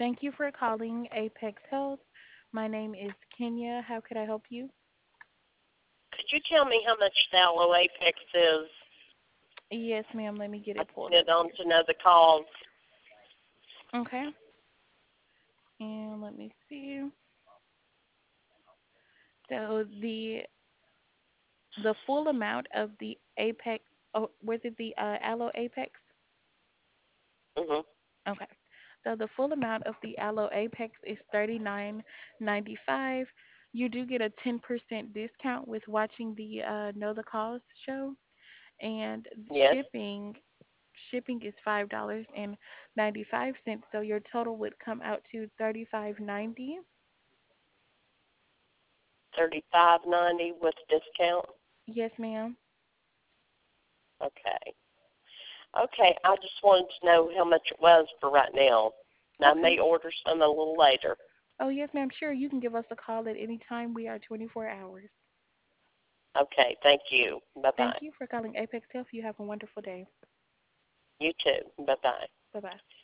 Thank you for calling Apex Health. My name is Kenya. How could I help you? Could you tell me how much the Aloe Apex is? Yes, ma'am. Let me get I it pulled up did on here. to know the cause. Okay. And let me see. So the full amount of the Apex, oh, was it the Aloe Apex? Mhm. Okay. So the full amount of the Aloe Apex is $39.95. You do get a 10% discount with watching the Know the Cause show, and Yes. shipping is $5.95. So your total would come out to 35.90. 35.90 with discount. Yes, ma'am. Okay. Okay. I just wanted to know how much it was for right now. I Okay. may order some a little later. Oh, yes, ma'am. Sure, you can give us a call at any time. We are 24 hours. Okay. Thank you. Bye Thank bye. you for calling Apex Health. You have a wonderful day. You too. Bye bye. Bye bye.